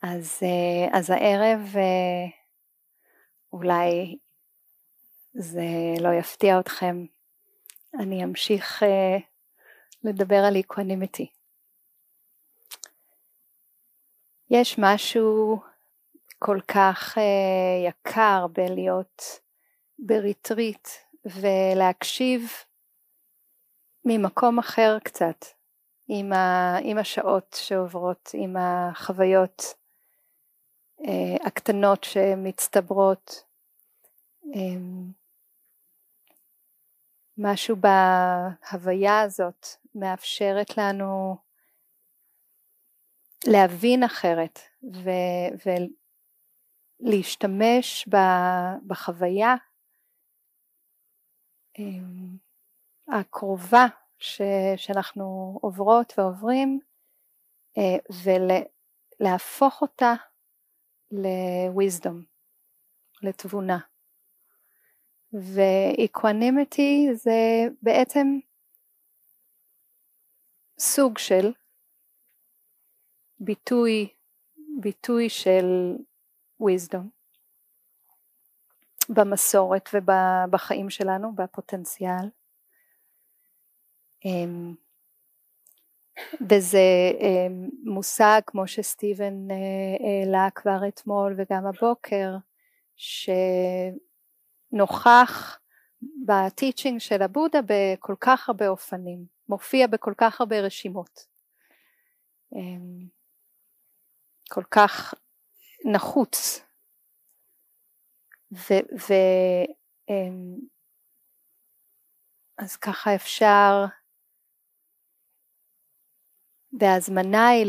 אז הערב אולי זה לא יפתיע אתכם, אני אמשיך לדבר על איקונימיטי. יש משהו כל כך יקר בלהיות בריטריט ולהקשיב ממקום אחר קצת, עם השעות שעוברות, עם החוויות הקטנות שמצטברות. משהו בהוויה הזאת מאפשרת לנו להבין אחרת ולהשתמש בחוויה הקרובה שאנחנו עוברות ועוברים ולהפוך אותה לוויזדום, לתבונה. ואיקונימיטי זה בעצם סוג של ביטוי של wisdom במסורת ובחיים שלנו, בפוטנציאל. וזה מושג כמו שסטיבן העלה כבר אתמול וגם הבוקר, שנוכח בטיצ'ינג של הבודה בכל כך הרבה אופנים, מופיע בכל כך הרבה רשימות, כל כך נחוץ. אז ככה אפשר, והזמנה היא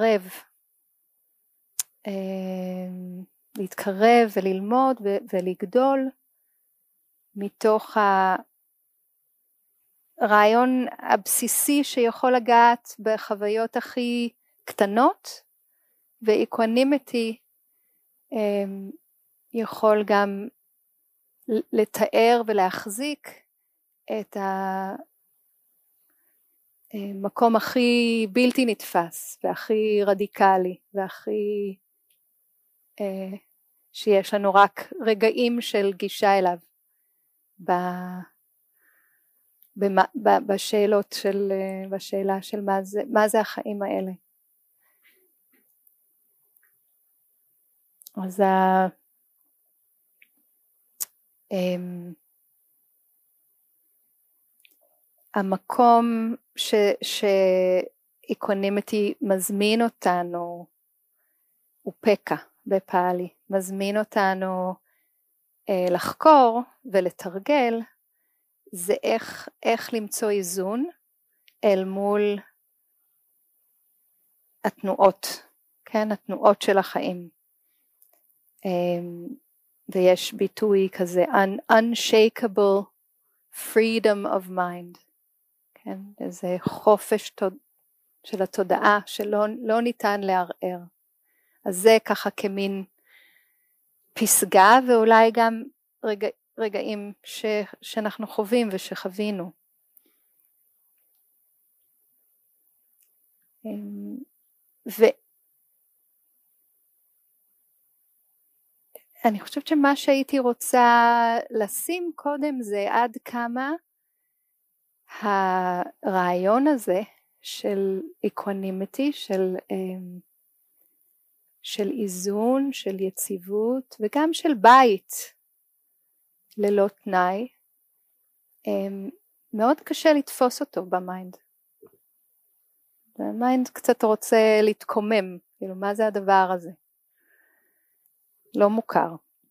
להתקרב וללמוד ולגדול מתוך הרעיון הבסיסי שיכול לגעת בחוויות הכי קטנות, ואיקונימיטי יכול גם לתאר ולהחזיק את המקום הכי בלתי נתפס והכי רדיקלי והכי שיש לנו רק רגעים של גישה אליו בשאלה של מה זה החיים האלה. אז המקום שאיקונימיטי מזמין אותנו הוא פקה בפאלי, מזמין אותנו לחקור ולתרגל, זה איך למצוא איזון אל מול התנועות, כן, התנועות של החיים. ויש ביטוי כזה unshakable freedom of mind, כן, איזה חופש של התודעה שלא ניתן לערער. אז זה ככה כמין פסגה, ואולי גם רגעים שאנחנו חווים ושחווינו. אני חושבת שמה שהייתי רוצה לשים קודם זה עד כמה הרעיון הזה של איקונימיטי, של איזון, של יציבות וגם של בית ללא תנאי, מאוד קשה לתפוס אותו במיינד. המיינד קצת רוצה להתקומם, כאילו מה זה הדבר הזה? לא מוכר.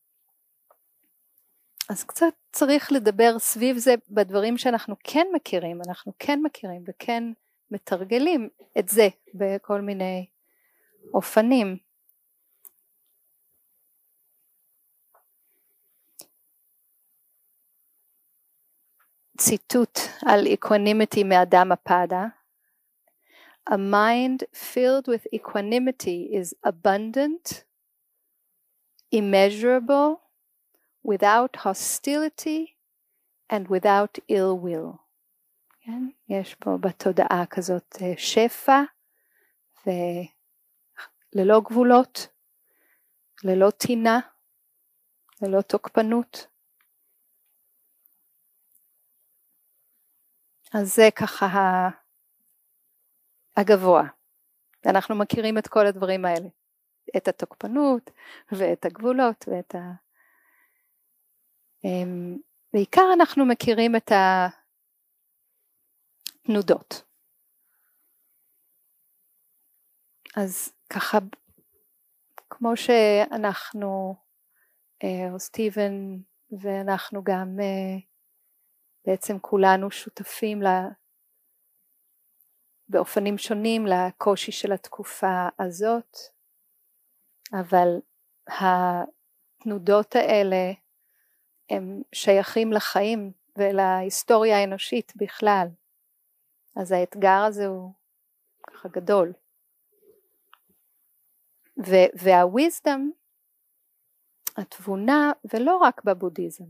אז קצת צריך לדבר סביב זה בדברים שאנחנו כן מכירים, וכן מתרגלים את זה בכל מיני אופנים. ציטוט על איקונימיטי מאדמה פאדה. A mind filled with equanimity is abundant, immeasurable, without hostility and without ill will. כן? יש פה בתודעה כזאת שפע וללא גבולות, ללא טינה, ללא תוקפנות. אז זה ככה הגבוה. אנחנו מכירים את כל הדברים האלה, את התוקפנות ואת הגבולות ואת בעיקר אנחנו מכירים את התנודות. אז ככה כמו שאנחנו, או סטיבן ואנחנו גם בעצם כולנו שותפים באופנים שונים לקושי של התקופה הזאת, אבל התנודות האלה הם שייכים לחיים ולהיסטוריה האנושית בכלל. אז האתגר הזה הוא ככה גדול. והוויזדום, התבונה, ולא רק בבודהיזם,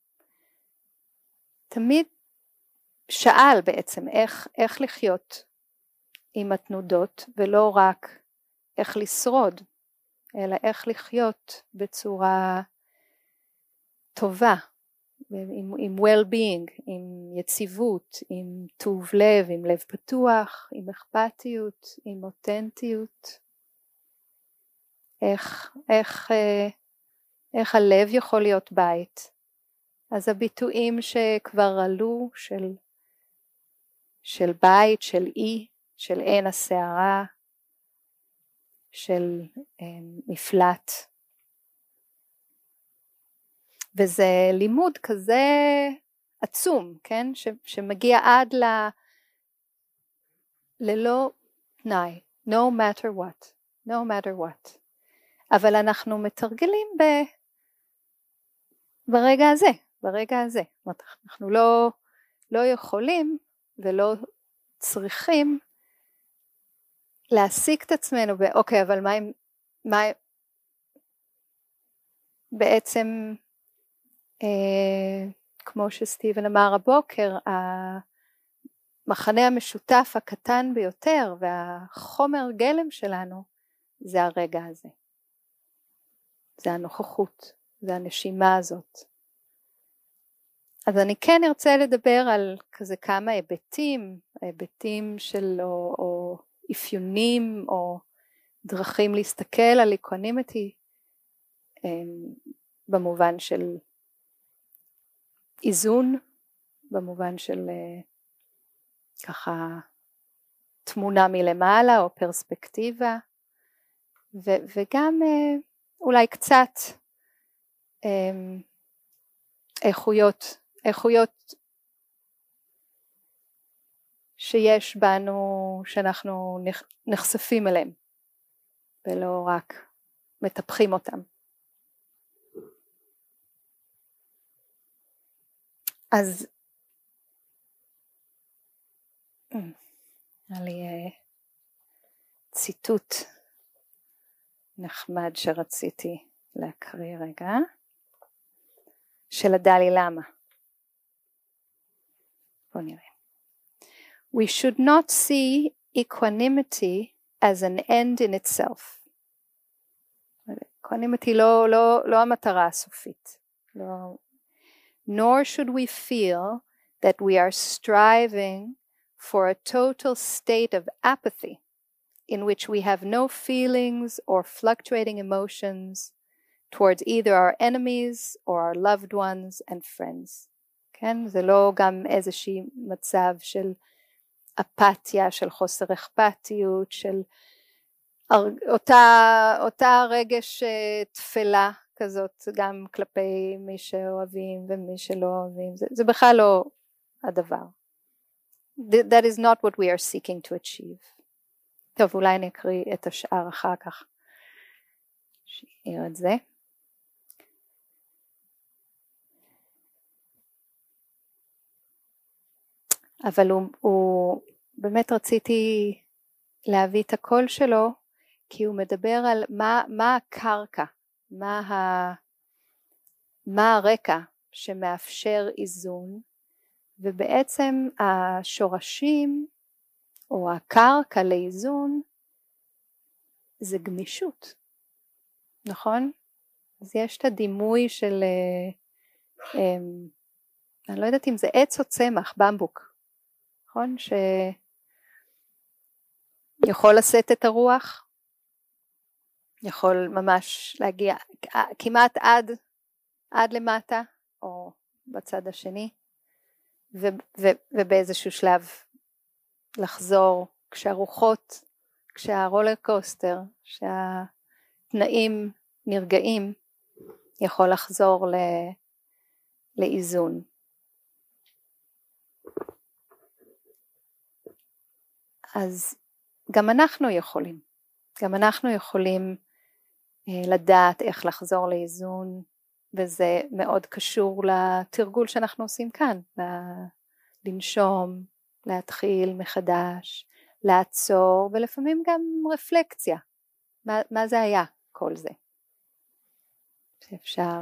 תמיד שאל בעצם איך לחיות עם התנודות, ולא רק איך לשרוד, אלא איך לחיות בצורה טובה, עם well-being, עם יציבות, עם טוב לב, עם לב פתוח, עם אכפתיות, עם אותנטיות. איך הלב יכול להיות בית. אז הביטויים שכבר עלו של בית, של אי, של עין השערה, של מפלט. וזה לימוד כזה עצום, כן? שמגיע עד ללא תנאי, no matter what, no matter what. אבל אנחנו מתרגלים ברגע הזה. אנחנו לא יכולים ולא צריכים להעסיק את עצמנו אוקיי, אבל מה בעצם כמו שסטיבן אמר הבוקר, המחנה המשותף הקטן ביותר והחומר גלם שלנו זה הרגע הזה. זה הנוכחות, זה הנשימה הזאת. אז אני כן ארצה לדבר על כזה כמה היבטים של או אפיונים או דרכים להסתכל על אקונימיטי במובן של איזון, במובן של ככה תמונה מלמעלה או פרספקטיבה, וגם אולי קצת איכויות שיש בנו שאנחנו נחשפים אליהם ולא רק מטפחים אותם. אז היה לי ציטוט נחמד שרציתי להקריא רגע, של הדלי למה. בוא נראה. We should not see equanimity as an end in itself. equanimity לא המטרה הסופית. לא. Nor should we feel that we are striving for a total state of apathy in which we have no feelings or fluctuating emotions towards either our enemies or our loved ones and friends. כן? זה לא גם איזושהי מצב של אפתיה, של חוסר אכפתיות, של אותה רגש תפלה כזאת גם כלפי מי שאוהבים ומי שלא אוהבים. זה בכלל לא הדבר. That is not what we are seeking to achieve. טוב, אולי אני אקריא את השאר אחר כך. שיעיר את זה. אבל הוא באמת רציתי להביא את הקול שלו, כי הוא מדבר על מה הקרקע, מה הרקע שמאפשר איזון, ובעצם השורשים או הקרקע לאיזון זה גמישות, נכון? אז יש את הדימוי של, אני לא יודעת אם זה עץ או צמח, במבוק, נכון? שיכול לשאת את הרוח, יכול ממש להגיע כמעט עד למטה, או בצד השני, ובאיזשהו שלב לחזור כשהרוחות, כשהרולר קוסטר, שהתנאים נרגעים, יכול לחזור לאיזון. אז גם אנחנו יכולים לדעת איך לחזור לאיזון, וזה מאוד קשור לתרגול שאנחנו עושים כאן, לנשום, להתחיל מחדש, לעצור, ולפעמים גם רפלקציה, מה זה היה כל זה, שאפשר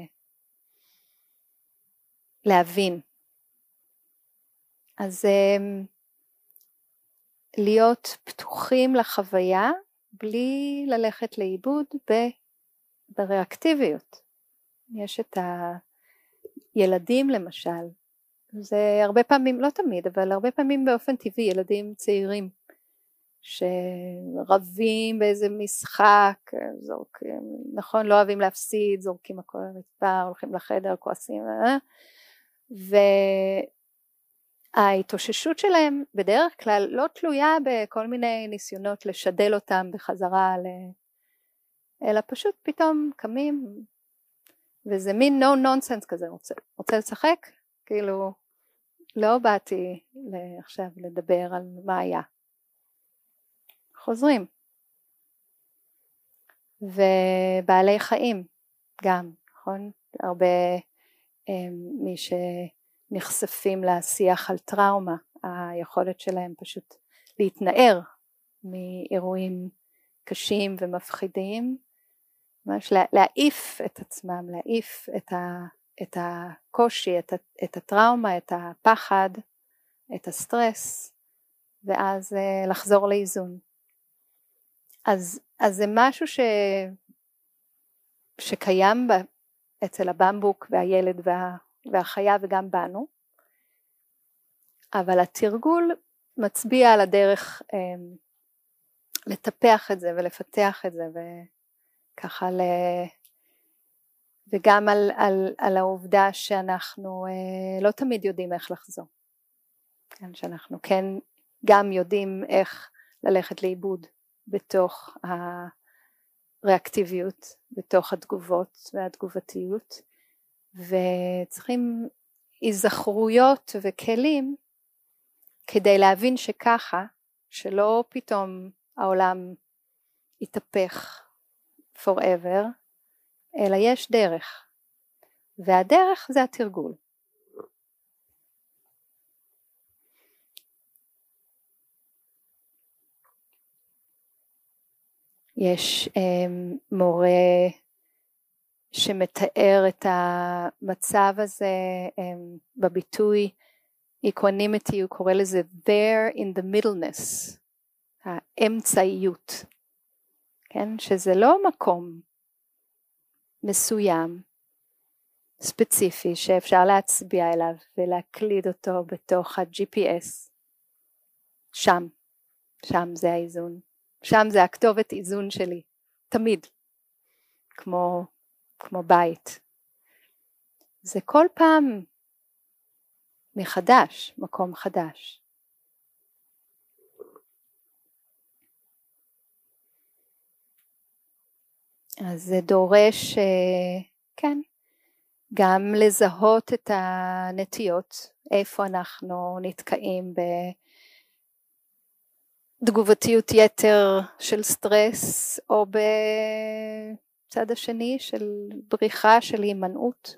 להבין. אז להיות פתוחים לחוויה, בלי ללכת לאיבוד בריאקטיביות. יש את הילדים למשל, זה הרבה פעמים, לא תמיד, אבל הרבה פעמים באופן טבעי, ילדים צעירים שרבים באיזה משחק, זורקים, נכון, לא אוהבים להפסיד, זורקים הכל לרצפה, הולכים לחדר, כועסים, וההתאוששות שלהם בדרך כלל לא תלויה בכל מיני ניסיונות לשדל אותם בחזרה, אלא פשוט פתאום קמים, וזה מין no nonsense כזה, רוצה לשחק? כאילו, לא באתי עכשיו לדבר על מה היה. חוזרים. ובעלי חיים גם, נכון? הרבה מי שנחשפים לשיח על טראומה, היכולת שלהם פשוט להתנער מאירועים קשים ומפחידים, ממש להעיף את עצמם, להעיף את הקושי, את הטראומה, את הפחד, את הסטרס, ואז לחזור לאיזון. אז זה משהו שקיים אצל הבמבוק והילד והחיה וגם בנו, אבל התרגול מצביע על הדרך לטפח את זה ולפתח את זה, וככה וגם על העובדה שאנחנו לא תמיד יודעים איך לחזור, כן, שאנחנו כן גם יודעים איך ללכת לאיבוד בתוך הריאקטיביות, בתוך התגובות והתגובתיות, וצריכים היזכרויות וכלים כדי להבין שככה, שלא פתאום העולם יתהפך forever, אלא יש דרך, והדרך זה התרגול. יש מורה שמתאר את המצב הזה בביטוי equanimity, הוא קורא לזה there in the middleness, האמצעיות, כן? שזה לא מקום מסוים, ספציפי, שאפשר להצביע אליו ולהקליד אותו בתוך ה-GPS, שם זה האיזון, שם זה הכתובת איזון שלי, תמיד, כמו בית. זה כל פעם מחדש, מקום חדש. אז זה דורש, כן, גם לזהות את הנטיות, איפה אנחנו נתקעים בתגובתיות יתר של סטרס, או בצד השני של בריחה, של הימנעות.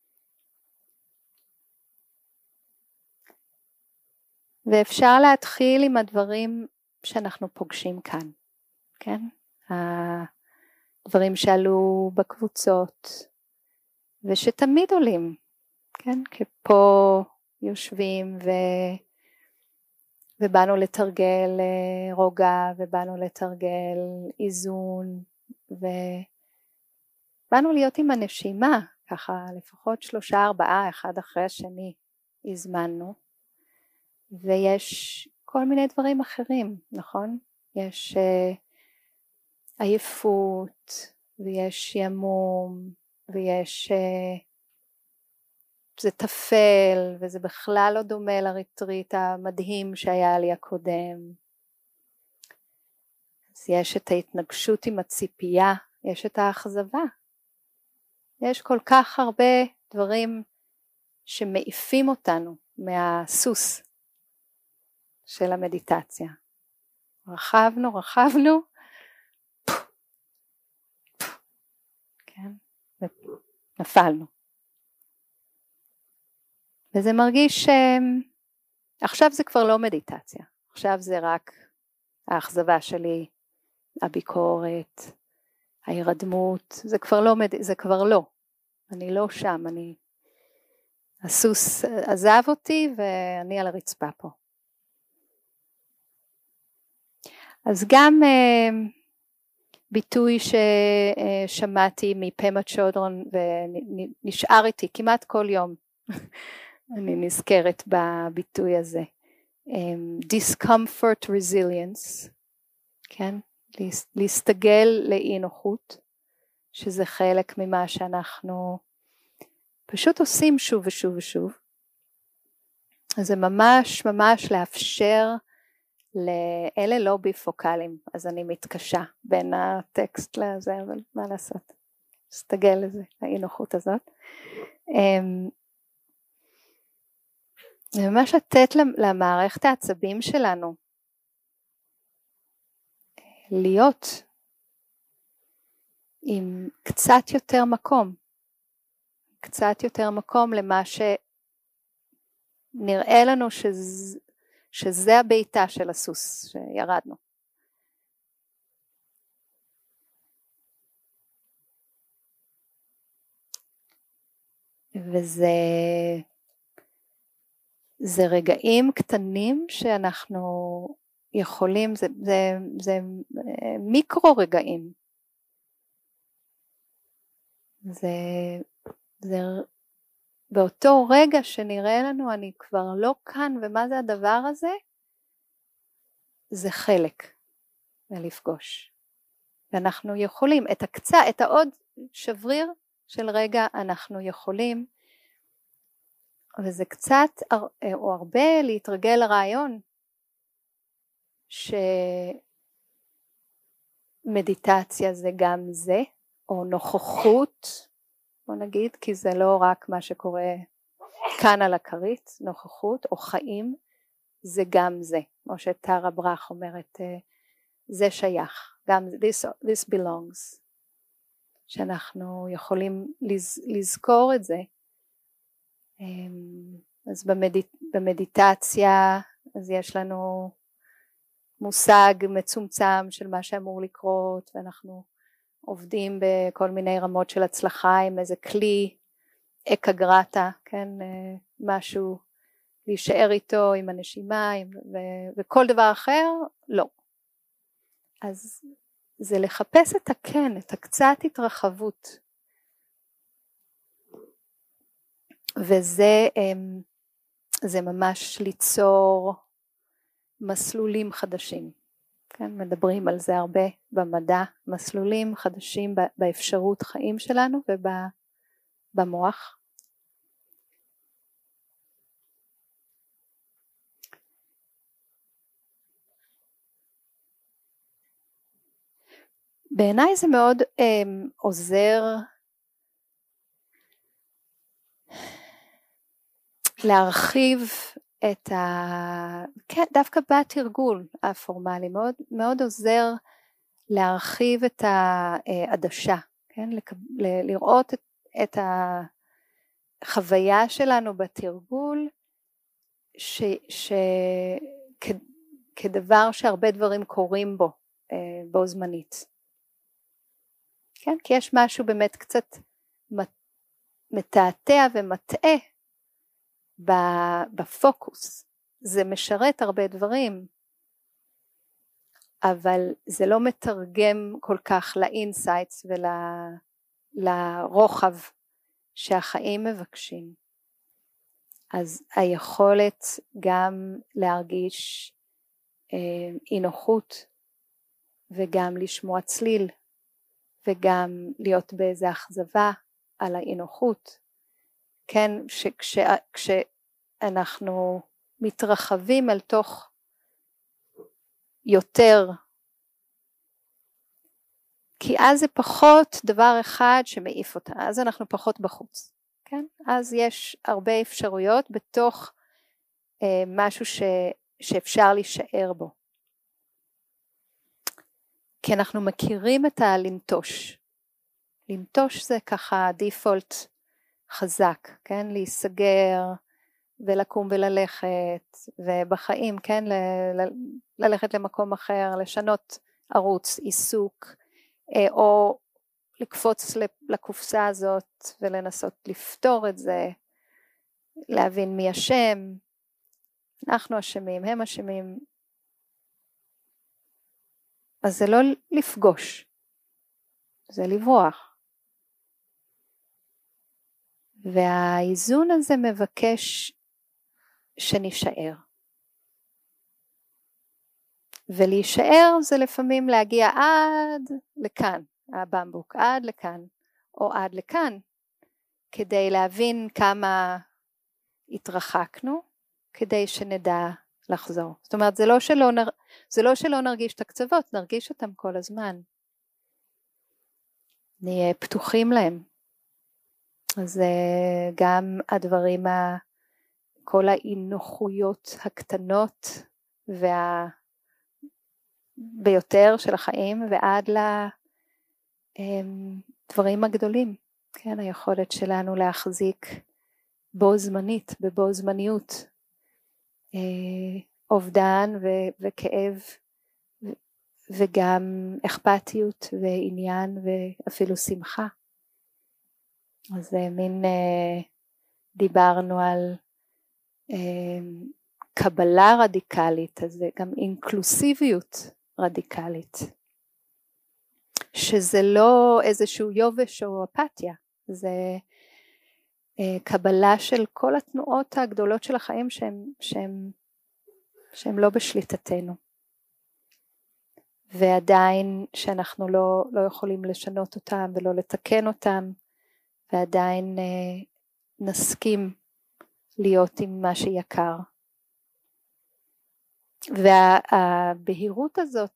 ואפשר להתחיל עם הדברים שאנחנו פוגשים כאן, כן? הדברים שעלו בקבוצות, ושתמיד עולים, כן? כי פה יושבים ובאנו לתרגל רוגע, ובאנו לתרגל איזון, באנו להיות עם הנשימה, ככה לפחות 3-4, אחד אחרי השני הזמנו, ויש כל מיני דברים אחרים, נכון? יש עייפות, ויש ימום, ויש זה תפל, וזה בכלל לא דומה לריטריט המדהים שהיה לי הקודם. אז יש את ההתנגשות עם הציפייה, יש את האכזבה. יש כל כך הרבה דברים שמעיפים אותנו מהסוס של המדיטציה. רכבנו, כן, ונפלנו. וזה מרגיש עכשיו זה כבר לא מדיטציה, עכשיו זה רק האכזבה שלי, הביקורת, ההירדמות, זה כבר לא, אני לא שם, הסוס עזב אותי ואני על הרצפה פה. אז גם ביטוי ששמעתי מפמה צ'ודרון ונשאר איתי כמעט כל יום, אני נזכרת בביטוי הזה, discomfort resilience, כן? להסתגל לאי נוחות, שזה חלק ממה שאנחנו פשוט עושים שוב ושוב ושוב. אז זה ממש ממש לאפשר לאלה לא ביפוקליים, אז אני מתקשה בין הטקסט לזה, אבל מה לעשות? להסתגל לזה, לאי נוחות הזאת. זה ממש לתת למערכת העצבים שלנו להיות עם קצת יותר מקום למה שנראה לנו שזה הביתה של הסוס שירדנו. זה רגעים קטנים שאנחנו יכולים, זה מיקרו רגעים. זה באותו רגע שנראה לנו אני כבר לא כאן ומה זה הדבר הזה, זה חלק מלפגוש. ואנחנו יכולים, את העוד שבריר של רגע אנחנו יכולים, וזה קצת או הרבה להתרגל לרעיון שמדיטציה זה גם זה, או נוכחות, בוא נגיד, כי זה לא רק מה שקורה כאן על הכרית, נוכחות או חיים, זה גם זה, כמו שטרה ברח אומרת, זה שייך, גם this belongs, שאנחנו יכולים לזכור את זה. אז במדיטציה אז יש לנו מושג מצומצם של מה שאמור לקרות, ואנחנו עובדים בכל מיני רמות של הצלחה עם איזה כלי אקגרטה, כן, משהו להישאר איתו עם הנשימה וכל דבר אחר לא. אז זה לחפש את הכן, את הקצת התרחבות, וזה ממש ליצור מסלולים חדשים, כן? מדברים על זה הרבה במדע, מסלולים חדשים באפשרות חיים שלנו ובמוח. בעיניי זה מאוד עוזר להרחיב כן, דווקא בתרגול הפורמלי, מאוד, מאוד עוזר להרחיב את העדשה, כן? לראות את החוויה שלנו בתרגול כדבר שהרבה דברים קורים בו זמנית. כן? כי יש משהו באמת קצת מתעתע ומטעה בפוקוס. זה משרת הרבה דברים, אבל זה לא מתרגם כל כך לאינסייטס לרוחב שהחיים מבקשים, אז היכולת גם להרגיש אי נוחות, וגם לשמוע צליל, וגם להיות באיזה אכזבה על האי נוחות, כן, כשאנחנו מתרחבים אל תוך יותר, כי אז זה פחות דבר אחד שמעיף אותה, אז אנחנו פחות בחוץ, כן? אז יש הרבה אפשרויות בתוך משהו שאפשר להישאר בו. כי אנחנו מכירים את הלנטוש. לנטוש זה ככה דיפולט חזק, כן? להיסגר ולקום וללכת, ובחיים, כן? ללכת למקום אחר, לשנות ערוץ, עיסוק, או לקפוץ לקופסה הזאת ולנסות לפתור את זה, להבין מי אשם, אנחנו אשמים, הם אשמים, אז זה לא לפגוש, זה לברוח. והאיזון הזה מבקש שנשאר. ולהישאר זה לפעמים להגיע עד לכאן, הבמבוק, עד לכאן, או עד לכאן, כדי להבין כמה התרחקנו, כדי שנדע לחזור. זאת אומרת, זה לא שלא נרגיש את הקצוות, נרגיש אותם כל הזמן. נהיה פתוחים להם. אז גם הדברים, כל האי-נוחויות הקטנות ביותר של החיים, ועד לדברים הגדולים. כן, היכולת שלנו להחזיק בו זמנית, בבו זמניות, אובדן וכאב, וגם אכפתיות ועניין ואפילו שמחה. אז זה מין, דיברנו על קבלה רדיקלית, אז זה גם אינקלוסיביות רדיקלית, שזה לא איזשהו יובש או אפתיה, זה קבלה של כל התנועות הגדולות של החיים שהם לא בשליטתנו, ועדיין שאנחנו לא יכולים לשנות אותם ולא לתקן אותם, ועדיין נסכים להיות עם מה שיקר. והבהירות הזאת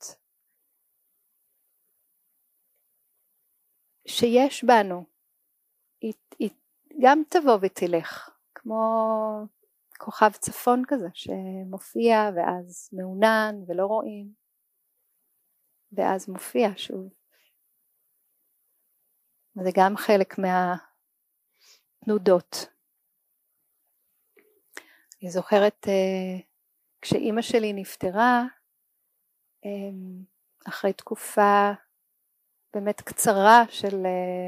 שיש בנו, היא גם תבוא ותלך, כמו כוכב צפון כזה שמופיע ואז מעונן ולא רואים, ואז מופיע שוב. זה גם חלק מהתנודות. אני זוכרת כשאימא שלי נפטרה, אחרי תקופה באמת קצרה של,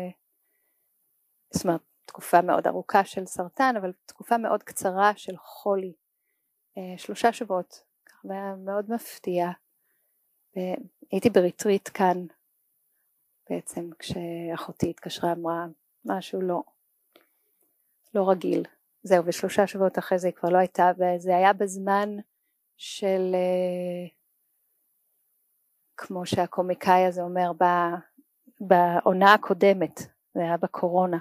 זאת אומרת, תקופה מאוד ארוכה של סרטן, אבל תקופה מאוד קצרה של חולי, 3 שבועות, זה היה מאוד מפתיע. הייתי בריטריט כאן, בעצם כשאחותי התקשרה אמרה משהו לא רגיל, זהו, ו3 שבועות אחרי זה היא כבר לא הייתה, וזה היה בזמן של, כמו שהקומיקאי הזה אומר, בעונה הקודמת, זה היה בקורונה,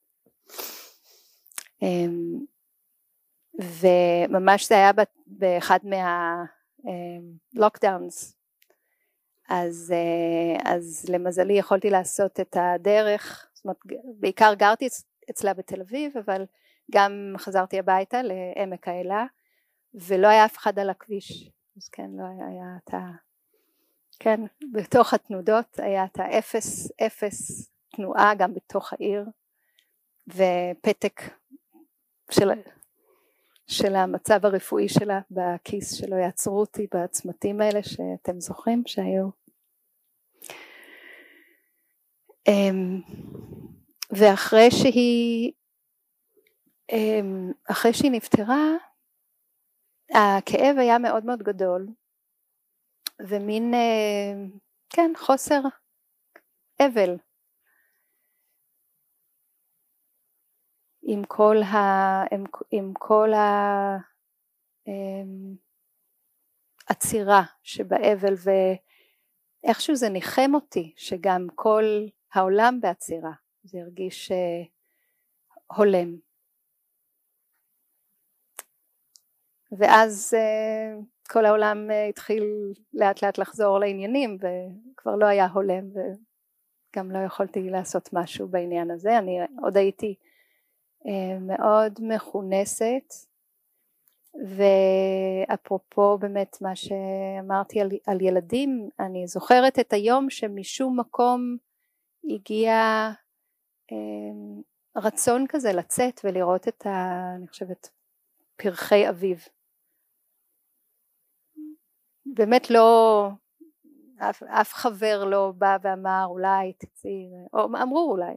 וממש זה היה באחד מהלוקדאונס, אז למזלי יכולתי לעשות את הדרך, זאת אומרת, בעיקר גרתי אצלה בתל אביב, אבל גם חזרתי הביתה לעמק האלה, ולא היה אף אחד על הכביש, אז כן, לא היה את כן, בתוך התנודות היה את אפס תנועה גם בתוך העיר, ופתק של המצב הרפואי שלה בכיס, שלא יעצרו אותי בצמתים האלה שאתם זוכרים שהיו. ואחרי שהיא נפטרה, הכאב היה מאוד מאוד גדול, ומין, כן, חוסר אבל. עם כל העצירה שבאבל, ואיכשהו זה ניחם אותי שגם כל העולם בעצירה, זה הרגיש הולם. ואז כל העולם התחיל לאט לאט לחזור לעניינים, וכבר לא היה הולם, וגם לא יכולתי לעשות משהו בעניין הזה. אני עוד הייתי מאוד מכונסת, ואפרופו באמת מה שאמרתי על ילדים, אני זוכרת את היום שמשום מקום הגיע רצון כזה לצאת ולראות אני חושבת פרחי אביב. באמת לא, אף חבר לא בא ואמר אולי תצאי, או אמרו אולי,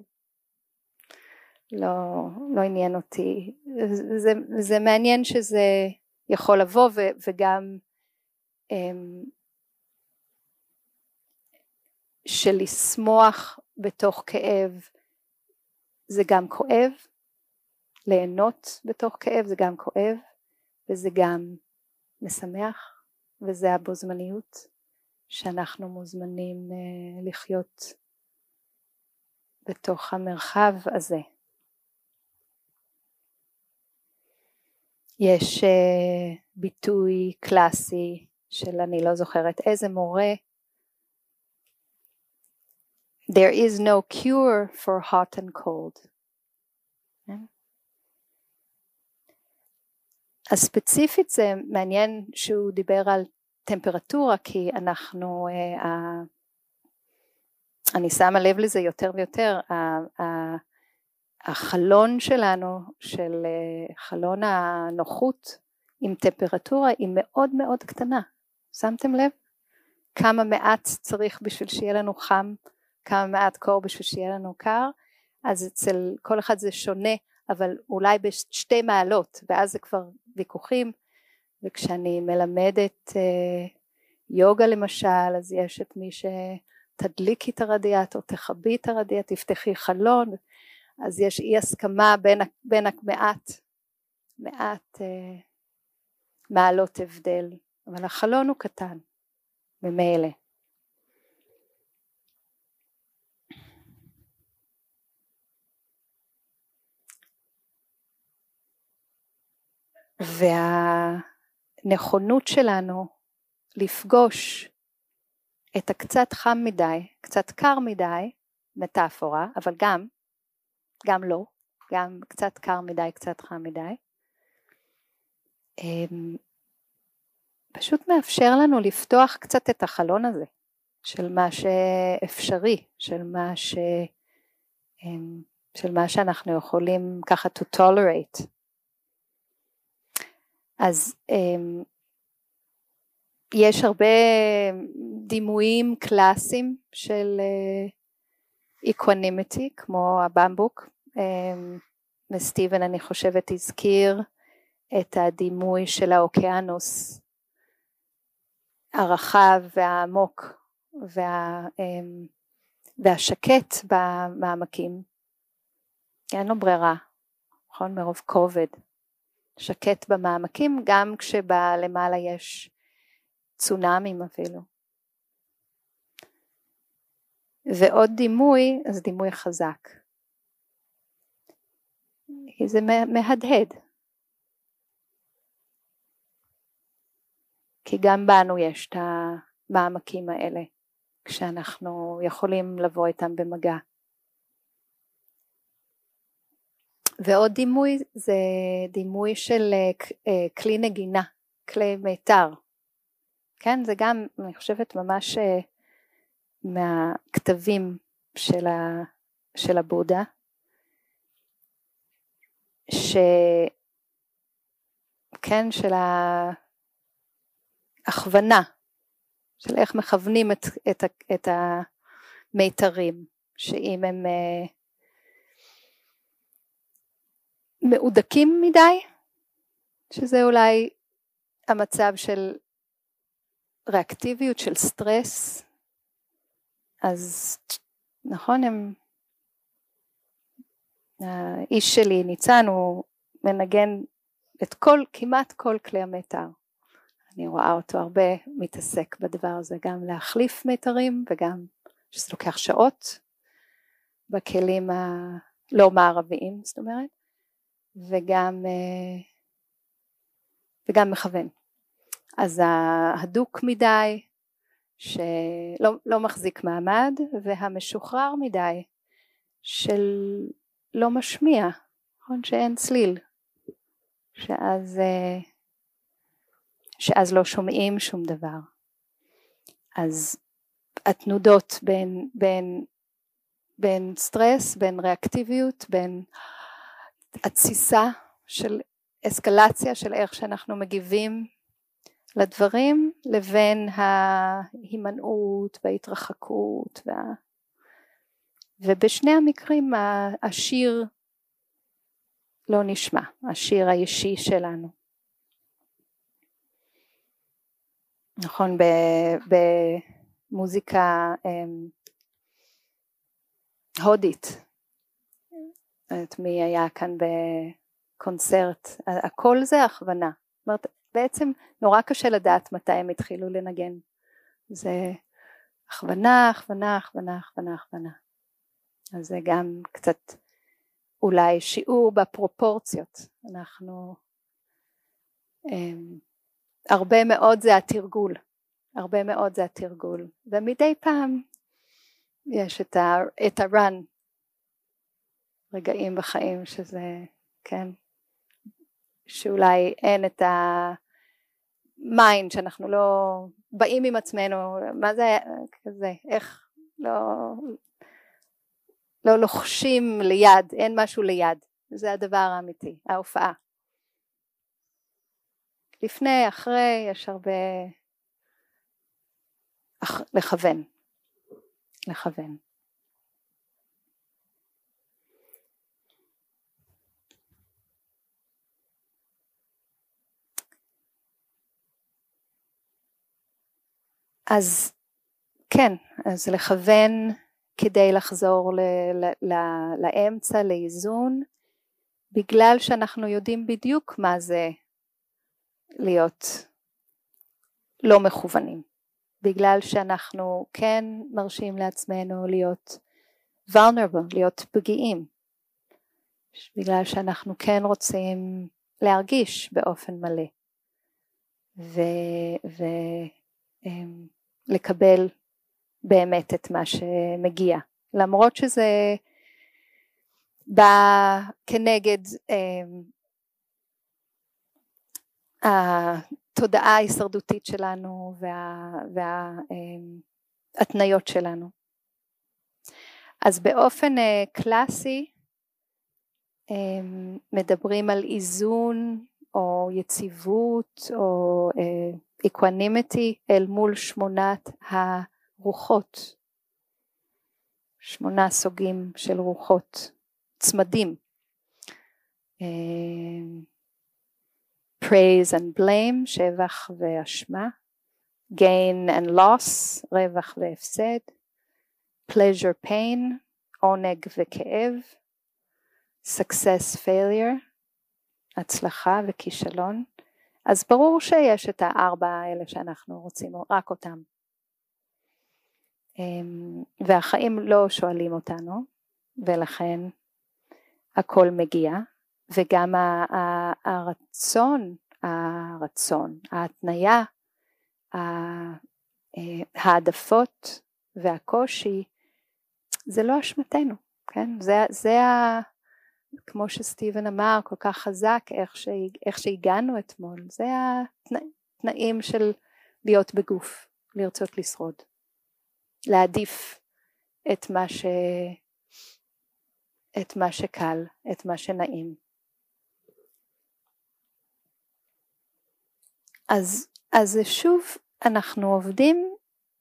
לא עניין אותי. זה מעניין שזה יכול לבוא, וגם שלשמוח בתוך כאב זה גם כואב, ליהנות בתוך כאב זה גם כואב, וזה גם משמח, וזה הבו זמניות שאנחנו מוזמנים לחיות בתוך המרחב הזה. יש ביטוי קלאסי של אני לא זוכרת איזה מורה, There is no cure for hot and cold. אז ספציפית זה מעניין שהוא דיבר על טמפרטורה, כי אני שמה לב לזה יותר ויותר, החלון שלנו, של חלון הנוחות עם טמפרטורה, היא מאוד מאוד קטנה. שמתם לב? כמה מעט צריך בשביל שיהיה לנו חם, כמה מעט קור בשביל שיהיה לנו קר, אז אצל כל אחד זה שונה, אבל אולי בשתי מעלות, ואז זה כבר ויכוחים. וכשאני מלמדת יוגה למשל, אז יש את מי שתדליקי את הרדיאטור, תכבי את הרדיאטור, תפתחי חלון, אז יש אי הסכמה בין מעט מעלות הבדל, אבל החלון הוא קטן ממילא. והנכונות שלנו לפגוש את הקצת חם מדי, קצת קר מדי, מטאפורה, אבל גם לא, גם קצת קר מדי, קצת חם מדי, פשוט מאפשר לנו לפתוח קצת את החלון הזה, של מה שאפשרי, של מה שאנחנו יכולים ככה to tolerate. אז יש הרבה דימויים קלאסיים של איקונימיטי, כמו הבמבוק, וסטיבן אני חושבת הזכיר את הדימוי של האוקיינוס הרחב והעמוק והשקט במעמקים. אין לו ברירה, נכון? מרוב כובד. שקט במעמקים, גם כשבלמעלה יש צונאמים אפילו. ועוד דימוי, אז דימוי חזק. זה מהדהד. כי גם בנו יש את המעמקים האלה, כשאנחנו יכולים לבוא איתם במגע. ועוד דימוי זה דימוי של כלי נגינה, כלי מיתר. כן, זה גם, אני חושבת, ממש מהכתבים של הבודה, כן, של ההכוונה, של איך מכוונים את המיתרים, שאם הם מעודקים מדי, שזה אולי המצב של ריאקטיביות, של סטרס, אז נכון, הם האיש שלי ניצן הוא מנגן את כמעט כל כלי המיתר. אני רואה אותו הרבה מתעסק בדבר הזה, גם להחליף מיתרים וגם שזה לוקח שעות בכלים הלא מערביים, זאת אומרת, וגם מכוון. אז הדוק מדי שלא מחזיק מעמד, והמשוחרר מדי של לא משמיע, נכון? שאין צליל, שאז לא שומעים שום דבר. אז התנודות בין סטרס, בין ריאקטיביות, בין התסיסה של אסקלציה של איך שאנחנו מגיבים לדברים, לבין ההימנעות וההתרחקות, ובשני המקרים השיר לא נשמע, השיר האישי שלנו. נכון, במוזיקה הודית, את מי היה כאן בקונצרט, הכל זה הכוונה. זאת אומרת, בעצם נורא קשה לדעת מתי הם התחילו לנגן. זה הכוונה, הכוונה, הכוונה, הכוונה, הכוונה. אז זה גם קצת אולי שיעור בפרופורציות. אנחנו, הרבה מאוד זה התרגול. הרבה מאוד זה התרגול. ומדי פעם יש את הרן, רגעים בחיים שזה, כן, שאולי אין את המיינד, שאנחנו לא באים עם עצמנו, מה זה כזה, איך לא לוחשים ליד, אין משהו ליד, זה הדבר האמיתי, ההופעה. לפני, אחרי, יש הרבה לכוון. אז כן, אז לכוון כדי לחזור לאמצע, לאיזון, בגלל שאנחנו יודעים בדיוק מה זה להיות לא מכוונים, בגלל שאנחנו כן מרשים לעצמנו להיות vulnerable, להיות פגיעים, בגלל שאנחנו כן רוצים להרגיש באופן מלא, לקבל באמת את מה שמגיע, למרות שזה בא כנגד התודעה ההישרדותית שלנו וההתניות שלנו. אז באופן קלאסי מדברים על איזון או יציבות או אקואנימיטי אל מול 8 הרוחות, 8 סוגים של רוחות, צמדים, praise and blame, שבח ואשמה, gain and loss, רווח והפסד, pleasure pain, עונג וכאב, success failure, הצלחה וכישלון. אז ברור שיש את 4 האלה שאנחנו רוצים, רק אותם. והחיים לא שואלים אותנו, ולכן הכל מגיע, וגם ההתניה, העדפות והקושי, זה לא אשמתנו, כן? זה כמו שסטיבן אמר, כל כך חזק, איך שהגענו אתמול, זה התנאים של להיות בגוף, לרצות לשרוד, להעדיף את מה שקל, את מה שנעים. אז שוב אנחנו עובדים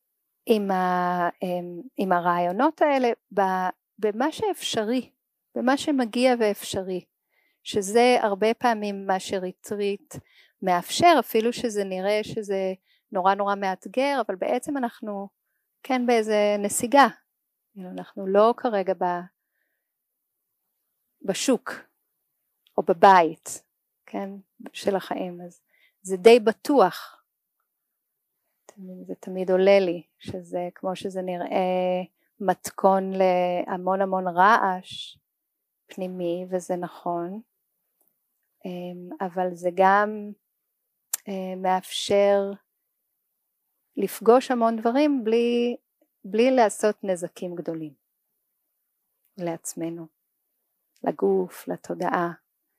עם הרעיונות האלה במה שאפשרי, במה שמגיע ואפשרי, שזה הרבה פעמים מה שריטריט מאפשר, אפילו שזה נראה שזה נורא נורא מאתגר, אבל בעצם אנחנו כן באיזה נסיגה, אנחנו לא כרגע בשוק או בבית, כן, של החיים. אז זה די בטוח, זה תמיד עולה לי, שזה כמו שזה נראה מתכון להמון המון רעש פנימי, וזה נכון, אבל זה גם מאפשר לפגוש המון דברים בלי לעשות נזקים גדולים לעצמנו, לגוף, לתודעה,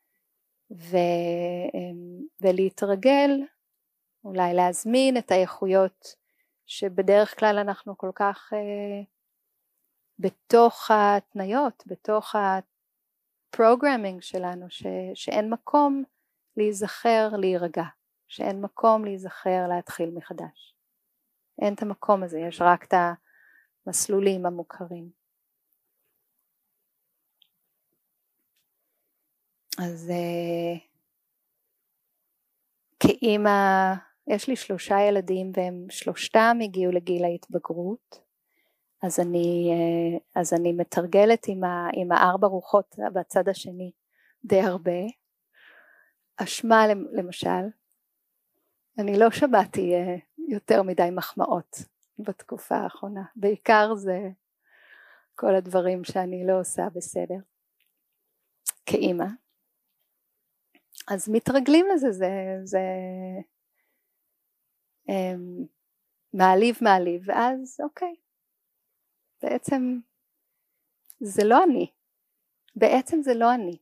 ולהתרגל, אולי להזמין את האיכויות שבדרך כלל אנחנו כל כך בתוך ההתניות, בתוך הפרוגרמינג שלנו, שאין מקום להיזכר להירגע, שאין מקום להיזכר להתחיל מחדש. אין את המקום הזה, יש רק את המסלולים המוכרים. אז כאמא, יש לי 3 ילדים והם שלושתם הגיעו לגיל ההתבגרות, אז אני מתרגלת עם 4 רוחות בצד השני די הרבה. אשמה למשל, אני לא שמעתי יותר מדי מחמאות בתקופה האחרונה, בעיקר זה כל הדברים שאני לא עושה בסדר כאמא. אז מתרגלים לזה, זה מעליב, ואז אוקיי, בעצם זה לא אני, זה לא אני.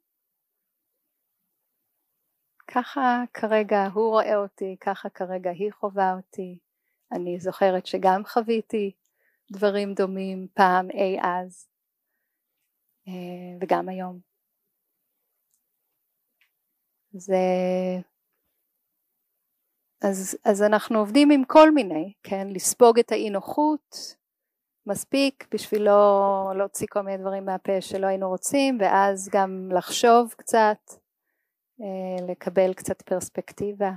ככה כרגע הוא רואה אותי, ככה כרגע היא חווה אותי. אני זוכרת שגם חוויתי דברים דומים פעם אי אז, וגם היום. אז אנחנו עובדים עם כל מיני, כן, לספוג את האי נוחות, מספיק בשביל לא להוציא כל מיני דברים מהפה שלא היינו רוצים, ואז גם לחשוב קצת, לקבל קצת פרספקטיבה.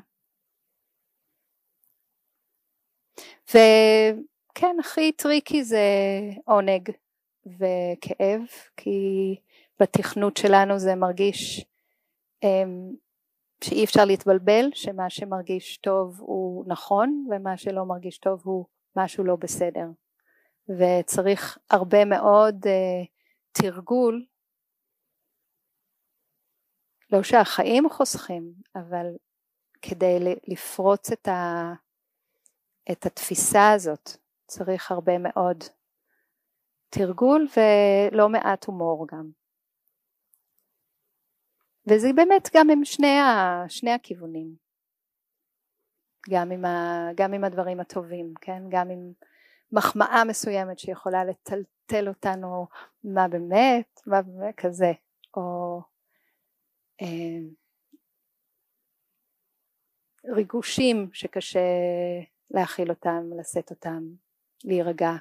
וכן, הכי טריקי זה עונג וכאב, כי בתכנות שלנו זה מרגיש שאי אפשר להתבלבל, שמה שמרגיש טוב הוא נכון, ומה שלא מרגיש טוב הוא משהו לא בסדר. וצריך הרבה מאוד תרגול, לא שהחיים חוסכים, אבל כדי לפרוץ את התפיסה הזאת, צריך הרבה מאוד תרגול ולא מעט הומור גם. וזה באמת גם עם שני הכיוונים, גם עם הדברים הטובים, כן? גם עם מחמאה מסוימת שיכולה לטלטל אותנו, מה באמת כזה, או ריגושים שקשה להכיל אותם, לשאת אותם, להירגע.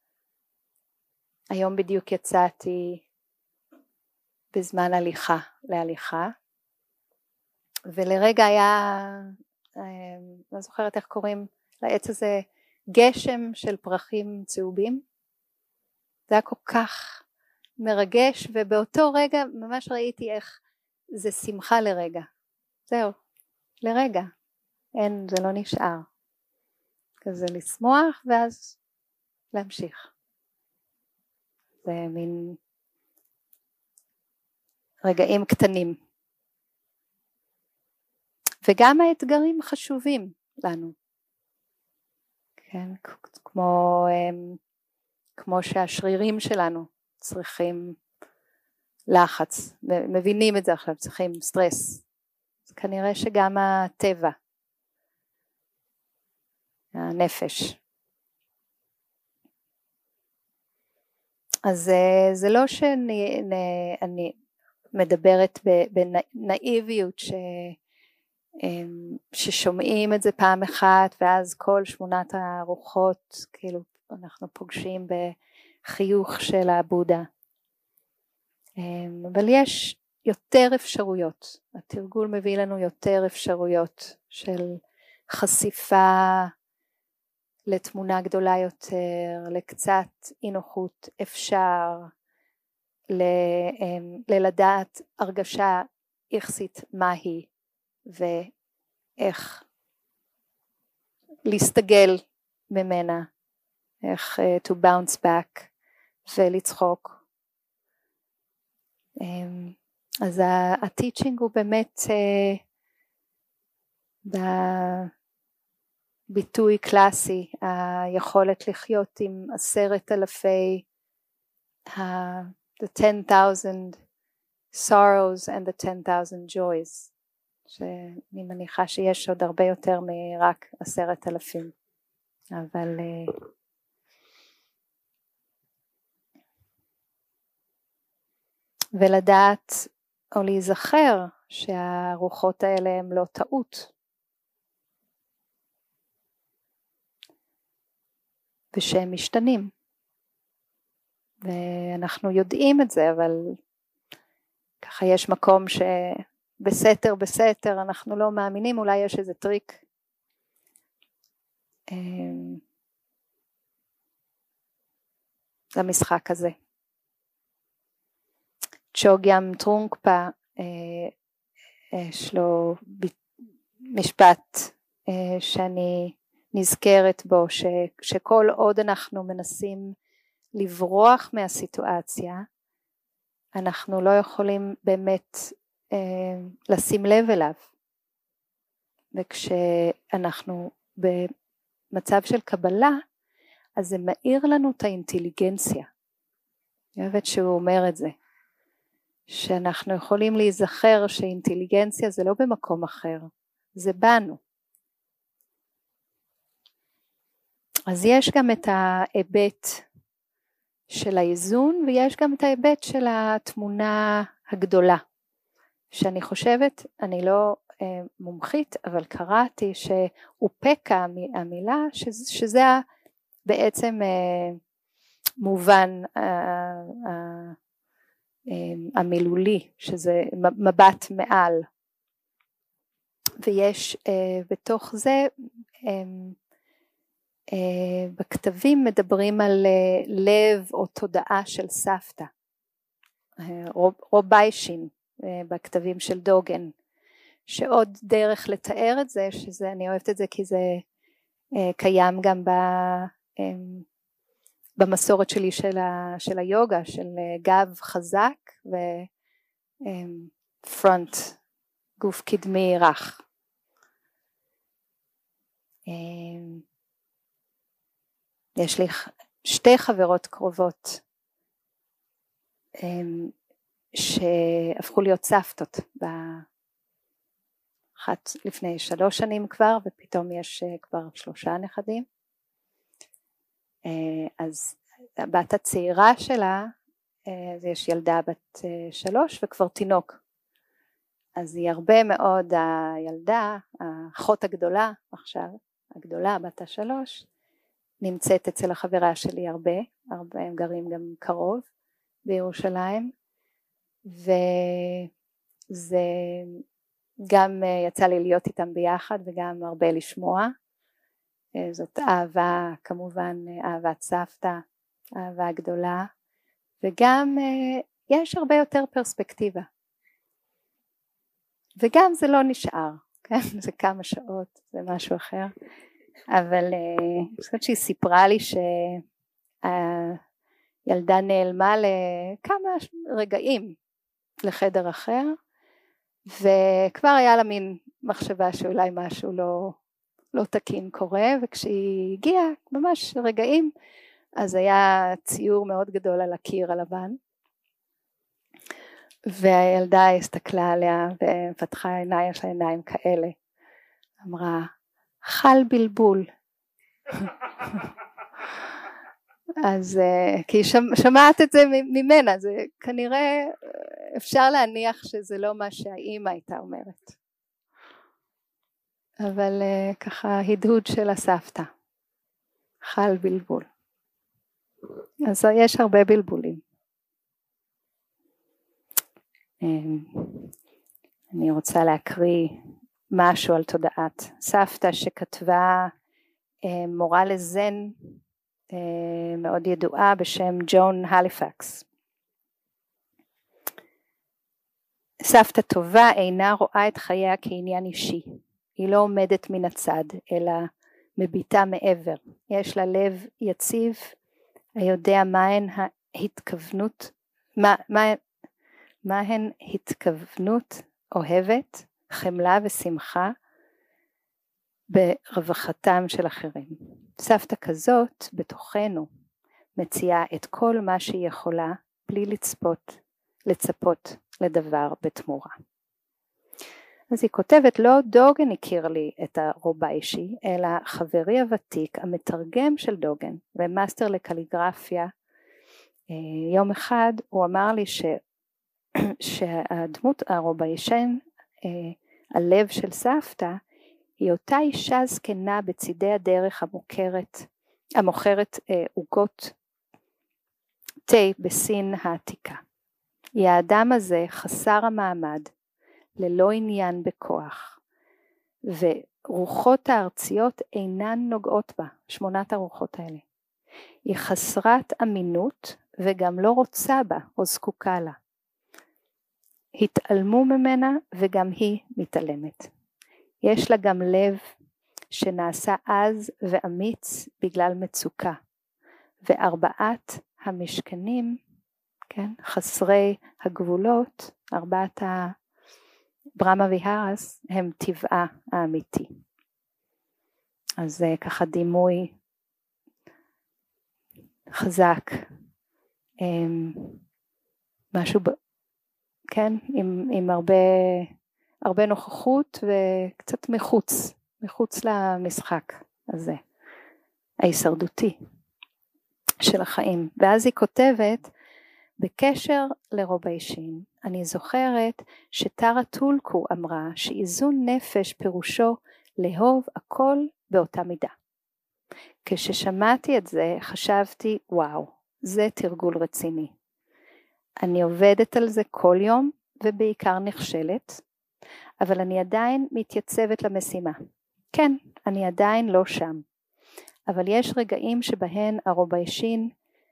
היום בדיוק יצאתי בזמן להליכה, ולרגע היה, לא זוכרת איך קוראים לעץ הזה, גשם של פרחים צהובים. זה היה כל כך מרגש, ובאותו רגע ממש ראיתי איך זה שמחה לרגע. זהו, לרגע. זה לא נשאר. כזה לשמוח ואז להמשיך. זה מין רגעים קטנים. וגם האתגרים חשובים לנו. כן, כמו שהשרירים שלנו צריכים לחץ, מבינים את זה עכשיו, צריכים סטרס. אז כנראה שגם הטבע, הנפש. אז זה לא שאני מדברת בנאיביות ששומעים את זה פעם אחת ואז כל 8 הרוחות כאילו אנחנו פוגשים בחיוך של הבודה, אבל יש יותר אפשרויות. התרגול מביא לנו יותר אפשרויות של חשיפה לתמונה גדולה יותר, לקצת אי נוחות. אפשר ללדעת הרגשה יחסית מה היא ואיך להסתגל ממנה, איך to bounce back ולצחוק. אז הטיצ'ינג הוא באמת בביטוי קלאסי, היכולת לחיות עם 10,000 the 10,000 sorrows and the 10,000 joys, שאני מניחה שיש עוד הרבה יותר מרק 10,000, אבל ולדעת או להיזכר שהרוחות האלה הם לא טעות, ושהם משתנים, ואנחנו יודעים את זה, אבל ככה יש מקום בסתר אנחנו לא מאמינים, אולי יש איזה טריק למשחק הזה. צ'וג'יאם טרונגפה יש לו משפט שאני נזכרת בו, שכל עוד אנחנו מנסים לברוח מהסיטואציה, אנחנו לא יכולים באמת לשים לב אליו, וכשאנחנו במצב של קבלה, אז זה מאיר לנו את האינטליגנציה. אני אוהבת שהוא אומר את זה, שאנחנו יכולים להיזכר שאינטליגנציה זה לא במקום אחר, זה בנו. אז יש גם את ההיבט של האיזון, ויש גם את ההיבט של התמונה הגדולה, שאני חושבת, אני לא מומחית, אבל קראתי שאופקה המילה, שזה בעצם מובן המילולי, שזה מבט מעל, ויש בתוך זה בכתבים מדברים על לב או תודעה של סבתא. רוב ביישין בכתבים של דוגן, שעוד דרך לתאר את זה, שזה, אני אוהבת את זה כי זה קיים גם במסורת שלי של היוגה, של גב חזק ופרונט, גוף קדמי רך. יש לי שתי חברות קרובות שהפכו להיות סבתות, אחת לפני 3 שנים כבר, ופתאום יש כבר 3 נכדים. אז הבת הצעירה שלה, יש ילדה בת 3 וכבר תינוק, אז היא הרבה מאוד, הילדה, האחות הגדולה עכשיו, הגדולה בת 3, נמצאת אצל החברה שלי הרבה, הם גרים גם קרוב בירושלים, וזה גם יצא לי להיות איתם ביחד וגם הרבה לשמוע. זאת אהבה, כמובן אהבת סבתא, אהבה גדולה, וגם יש הרבה יותר פרספקטיבה, וגם זה לא נשאר, כן? זה כמה שעות, זה משהו אחר, אבל אני חושבת שהיא סיפרה לי שהילדה נעלמה לכמה רגעים לחדר אחר, וכבר היה לה מין מחשבה שאולי משהו לא תקין קורה, וכשהיא הגיעה ממש רגעים, אז היה ציור מאוד גדול על הקיר הלבן, והילדה הסתכלה עליה ופתחה עיניים, יש לה עיניים כאלה, אמרה, חל בלבול. אז כי שמעת את זה ממנה, זה כנראה אפשר להניח שזה לא מה שהאימא הייתה אומרת, אבל ככה הדהוד של הסבתא, חל בלבול. אז יש הרבה בלבולים. אני רוצה להקריא משהו על תודעת סבתא שכתבה מורה לזן מאוד ידועה בשם ג'ון הליפקס. סבתא טובה אינה רואה את חייה כעניין אישי, היא לא עומדת מן הצד אלא מביטה מעבר, יש לה לב יציב, היודע מהן ההתכוונות, מהן התכוונות אוהבת, חמלה ושמחה ברווחתם של אחרים. סבתא כזאת בתוכנו מציעה את כל מה שהיא יכולה בלי לצפות לדבר בתמורה. אז היא כותבת, לא דוגן הכיר לי את הרוביישי, אלא חברי הוותיק, המתרגם של דוגן ומאסטר לקליגרפיה. יום אחד הוא אמר לי שהדמות הרוביישן, הלב של סבתא, היא אותה אישה זקנה בצידי הדרך המוכרת עוגות תה בסין העתיקה. היא האדם הזה חסר המעמד, ללא עניין בכוח, ורוחות הארציות אינן נוגעות בה, 8 הרוחות האלה. היא חסרת אמינות וגם לא רוצה בה או זקוקה לה. התעלמו ממנה וגם היא מתעלמת. יש לה גם לב שנעשה עז ואמיץ בגלל מצוקה, וארבעת המשכנים, כן, חסרי הגבולות, 4 ברמה ויהרס, הם טבעה האמיתי. אז זה ככה דימוי חזק, משהו כן, עם הרבה נוכחות וקצת מחוץ למשחק הזה, ההישרדותי של החיים. ואז היא כותבת, בקשר לרוביישין, אני זוכרת שטרה טולקו אמרה שאיזון נפש פירושו לאהוב הכל באותה מידה. כששמעתי את זה חשבתי, וואו, זה תרגול רציני. אני עובדת על זה כל יום ובעיקר נכשלת, אבל אני עדיין מתייצבת למשימה. כן, אני עדיין לא שם, אבל יש רגעים שבהן הרוביישין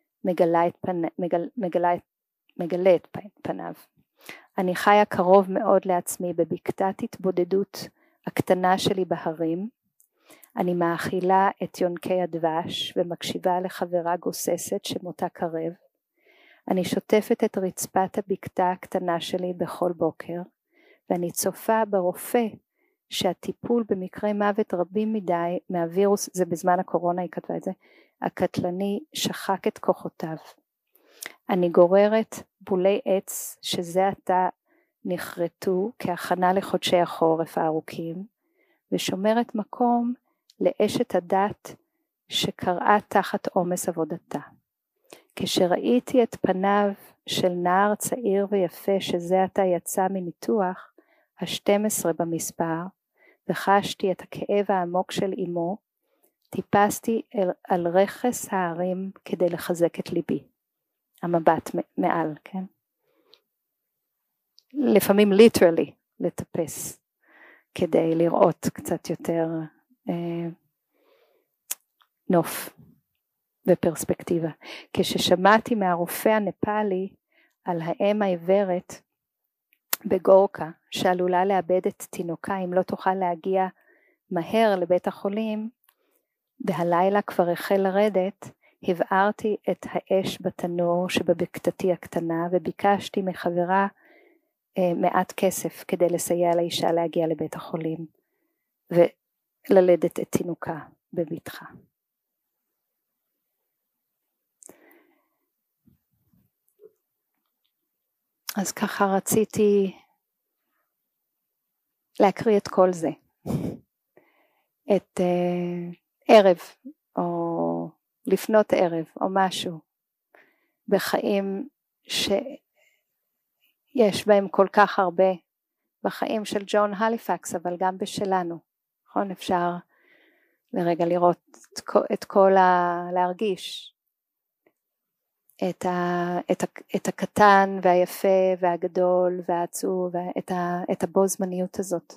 מגלה את פניו. אני חיה קרוב מאוד לעצמי בבקתת התבודדות הקטנה שלי בהרים, אני מאכילה את יונקי הדבש ומקשיבה לחברה גוססת שמותה קרב, אני שוטפת את רצפת הבקתה הקטנה שלי בכל בוקר, ואני צופה ברופא שהטיפול במקרי מוות רבים מדי מהווירוס, זה בזמן הקורונה היא כתבה את זה, הקטלני שחק את כוחותיו. אני גוררת בולי עץ שזה עתה נחרטו כהכנה לחודשי החורף הארוכים, ושומרת מקום לאשת הדת שקראה תחת עומס עבודתה. כשראיתי את פניו של נער צעיר ויפה שזה עתה יצא מניתוח, ה-12 במספר, וחשתי את הכאב העמוק של אמו, טיפסתי על רכס הערים כדי לחזק את ליבי. המבט מעל, כן? לפעמים literally לטפס, כדי לראות קצת יותר נוף ופרספקטיבה. כששמעתי מהרופא הנפאלי על האם העיוורת בגורקה, שעלולה לאבד את תינוקה אם לא תוכל להגיע מהר לבית החולים, והלילה כבר החל לרדת, הבערתי את האש בתנור שבבקתתי הקטנה, וביקשתי מחברה מעט כסף כדי לסייע לאישה להגיע לבית החולים, וללדת את תינוקה בבטחה. אז ככה רציתי להקריא את כל זה. את ערב או לפנות ערב או משהו בחיים שיש בהם כל כך הרבה, בחיים של ג'ון הליפקס אבל גם בשלנו, נכון? אפשר לרגע לראות להרגיש את הקטן והיפה והגדול והעצוב, את הבו זמניות הזאת,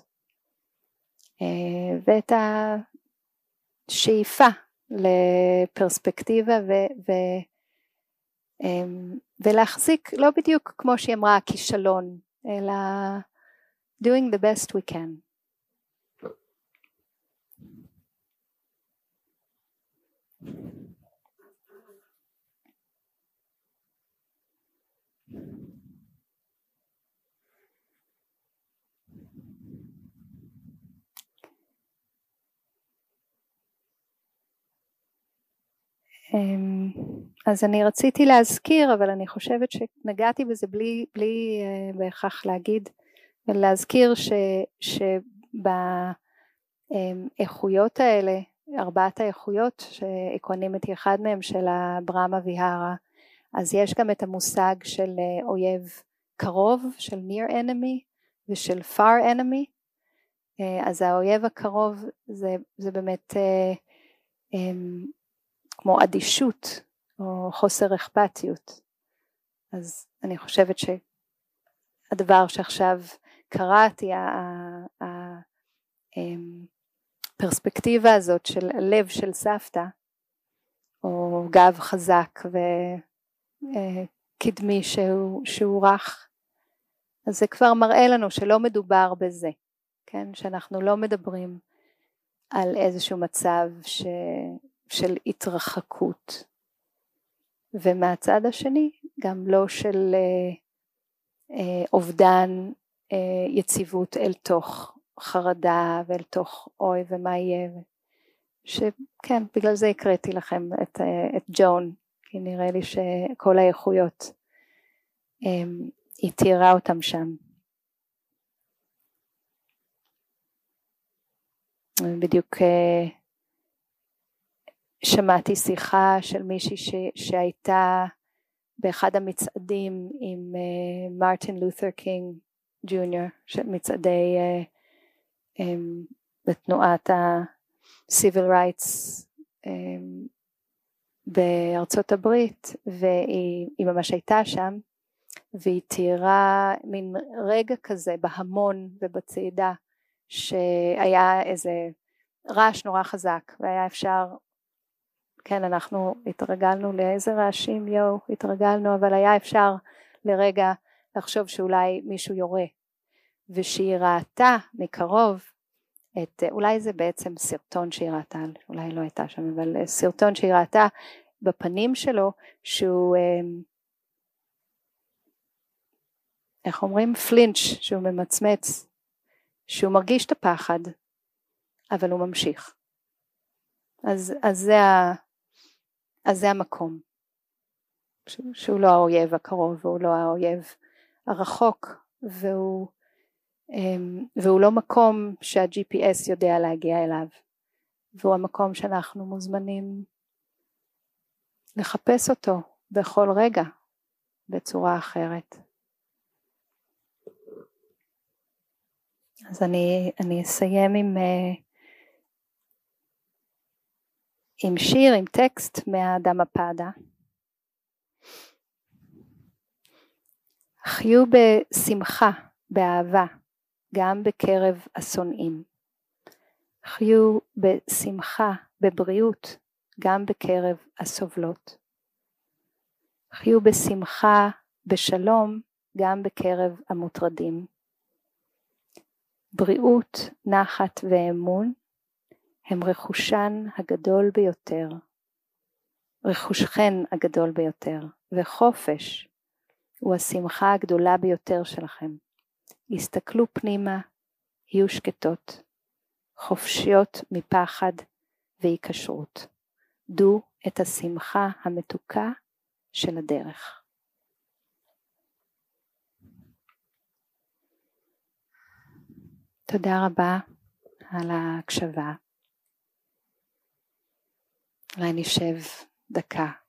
ואת השאיפה לפרספקטיבה ולהחזיק, לא בדיוק כמו שהיא אמרה, הכישלון אלא doing the best we can. אז אני רציתי להזכיר, אבל אני חושבת שנגעתי בזה בלי בהכרח להגיד, ולהזכיר שבאיכויות האלה, 4 האיכויות שאקונימיטי אחד מהם של הברמה ויהרה, אז יש גם את המושג של אויב קרוב, של near enemy ושל far enemy. אז האויב הקרוב זה באמת כמו אדישות או חוסר אכפתיות. אז אני חושבת שהדבר שעכשיו קראתי, הפרספקטיבה הזאת של הלב של סבתא, או גב חזק וקדמי שהוא רך, אז זה כבר מראה לנו שלא מדובר בזה, כן? שאנחנו לא מדברים על איזשהו מצב של התרחקות, ומהצד השני גם לא של אובדן יציבות אל תוך חרדה ואל תוך אוי ומה יהיה, שכן, בגלל זה הקראתי לכם את ג'ון, כי נראה לי שכל האיכויות היא תיארה אותם שם. בדיוק שמעתי שיחה של מישהי שהייתה באחד המצעדים עם מרטין לותר קינג ג'וניור, מצעדי בתנועת ה-Civil Rights בארצות הברית, והיא ממש הייתה שם, והיא תיארה מין רגע כזה בהמון ובצעידה, שהיה איזה רעש נורא חזק, והיה אפשר, כן, אנחנו התרגלנו לאיזה רעשים, התרגלנו, אבל היה אפשר לרגע לחשוב שאולי מישהו יורה, ושהיא ראתה מקרוב, אולי זה בעצם סרטון שהיא ראתה, אולי לא הייתה שם, אבל סרטון שהיא ראתה בפנים שלו, שהוא, איך אומרים? פלינץ', שהוא ממצמץ, שהוא מרגיש את הפחד, אבל הוא ממשיך. אז זה המקום, שהוא לא האויב הקרוב, והוא לא האויב הרחוק, והוא לא מקום שה-GPS יודע להגיע אליו, והוא המקום שאנחנו מוזמנים לחפש אותו בכל רגע בצורה אחרת. אז אני אסיים עם שיר, עם טקסט מהדמפדה. חיו בשמחה, באהבה, גם בקרב השונאים. חיו בשמחה, בבריאות, גם בקרב הסובלות. חיו בשמחה, בשלום, גם בקרב המוטרדים. בריאות, נחת ואמון הם רכושן הגדול ביותר, רכושכן הגדול ביותר, וחופש הוא השמחה הגדולה ביותר שלכם. הסתכלו פנימה, יהיו שקטות, חופשיות מפחד והיקשרות. דו את השמחה המתוקה של הדרך. תודה רבה על ההקשבה. אולי נשב דקה.